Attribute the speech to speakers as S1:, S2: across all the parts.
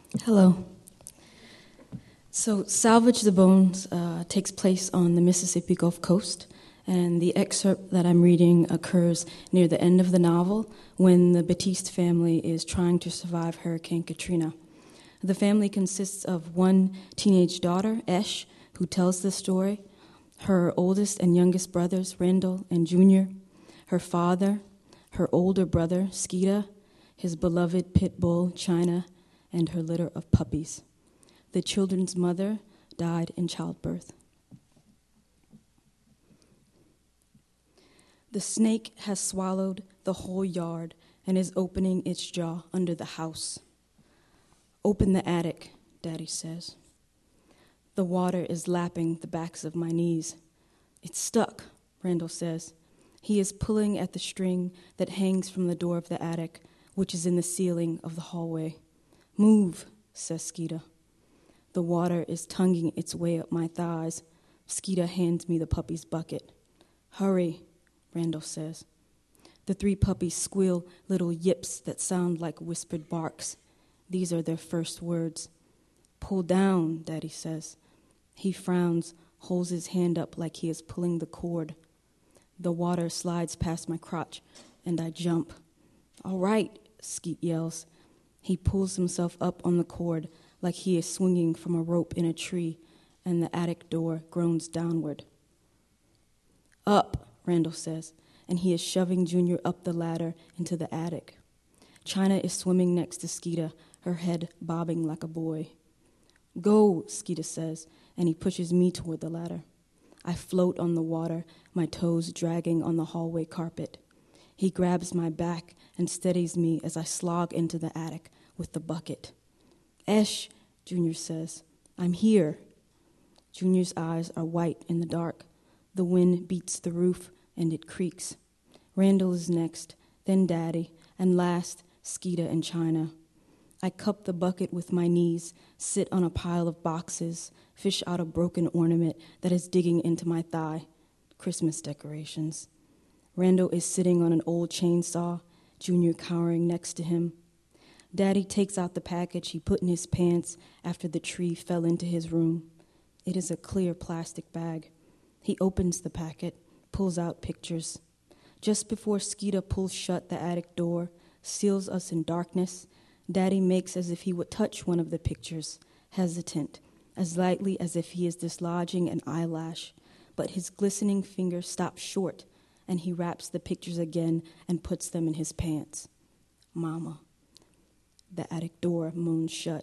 S1: Hello. So, Salvage the Bones takes place on the Mississippi Gulf Coast, and the excerpt that I'm reading occurs near the end of the novel when the Batiste family is trying to survive Hurricane Katrina. The family consists of one teenage daughter, Esh, who tells the story, her oldest and youngest brothers, Randall and Junior, her father, her older brother, Skeeta, his beloved pit bull, China, and her litter of puppies. The children's mother died in childbirth. The snake has swallowed the whole yard and is opening its jaw under the house. Open the attic, Daddy says. The water is lapping the backs of my knees. It's stuck, Randall says. He is pulling at the string that hangs from the door of the attic, which is in the ceiling of the hallway. Move, says Skeeta. The water is tonguing its way up my thighs. Skeeta hands me the puppy's bucket. Hurry, Randall says. The three puppies squeal little yips that sound like whispered barks. These are their first words. Pull down, Daddy says. He frowns, holds his hand up like he is pulling the cord. The water slides past my crotch, and I jump. All right, Skeet yells. He pulls himself up on the cord like he is swinging from a rope in a tree, and the attic door groans downward. Up, Randall says, and he is shoving Junior up the ladder into the attic. China is swimming next to Skeeta, her head bobbing like a boy. Go, Skeeta says, and he pushes me toward the ladder. I float on the water, my toes dragging on the hallway carpet. He grabs my back and steadies me as I slog into the attic with the bucket. Esh, Junior says, I'm here. Junior's eyes are white in the dark. The wind beats the roof and it creaks. Randall is next, then Daddy, and last, Skeeta and China. I cup the bucket with my knees, sit on a pile of boxes, fish out a broken ornament that is digging into my thigh. Christmas decorations. Randall is sitting on an old chainsaw, Junior cowering next to him. Daddy takes out the package he put in his pants after the tree fell into his room. It is a clear plastic bag. He opens the packet, pulls out pictures. Just before Skeeta pulls shut the attic door, seals us in darkness, Daddy makes as if he would touch one of the pictures, hesitant, as lightly as if he is dislodging an eyelash. But his glistening finger stops short, and he wraps the pictures again and puts them in his pants. Mama. The attic door moans shut.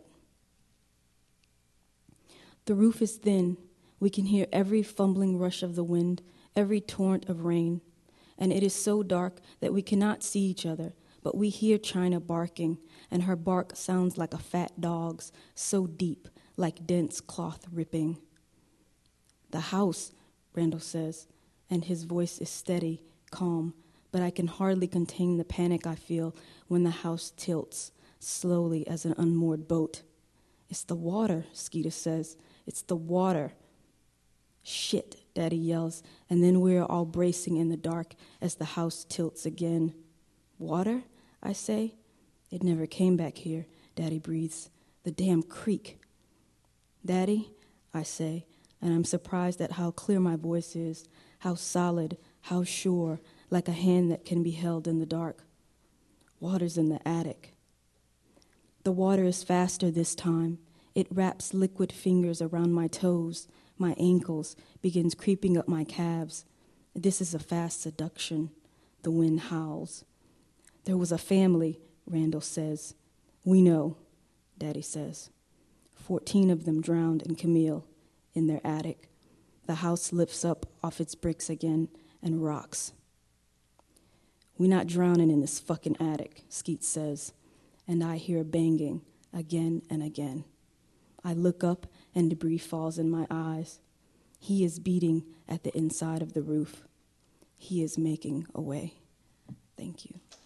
S1: The roof is thin. We can hear every fumbling rush of the wind, every torrent of rain. And it is so dark that we cannot see each other, but we hear China barking, and her bark sounds like a fat dog's, so deep, like dense cloth ripping. The house, Randall says, and his voice is steady, calm, but I can hardly contain the panic I feel when the house tilts, slowly as an unmoored boat. It's the water, Skeeta says. It's the water. Shit, Daddy yells, and then we're all bracing in the dark as the house tilts again. Water, I say. It never came back here, Daddy breathes. The damn creek. Daddy, I say, and I'm surprised at how clear my voice is, how solid, how sure, like a hand that can be held in the dark. Water's in the attic. The water is faster this time. It wraps liquid fingers around my toes, my ankles, begins creeping up my calves. This is a fast seduction. The wind howls. There was a family, Randall says. We know, Daddy says. 14 of them drowned in Camille, in their attic. The house lifts up off its bricks again and rocks. We not drowning in this fucking attic, Skeet says, and I hear banging again and again. I look up and debris falls in my eyes. He is beating at the inside of the roof. He is making a way. Thank you.